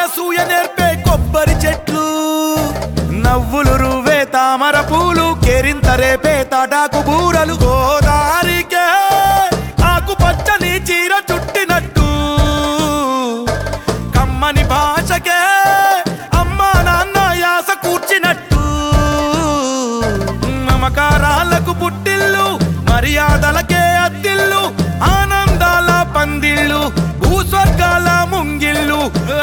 అనసూయ నేర్పే కొబ్బరి చెట్లు నవ్వులు రువ్వే తామర పూలు కేరింత రేపే తాటాకు బూరలు గోదారికే ఆకు పచ్చని చీర చుట్టినట్టు కమ్మని భాషకే అమ్మా నాన్న యాస కూర్చినట్టు మమకారాలకు పుట్టిల్లు మర్యాదలకే అద్దిల్లు ఆనందాల పందిళ్ళు భూస్వర్గాల ముంగిళ్ళు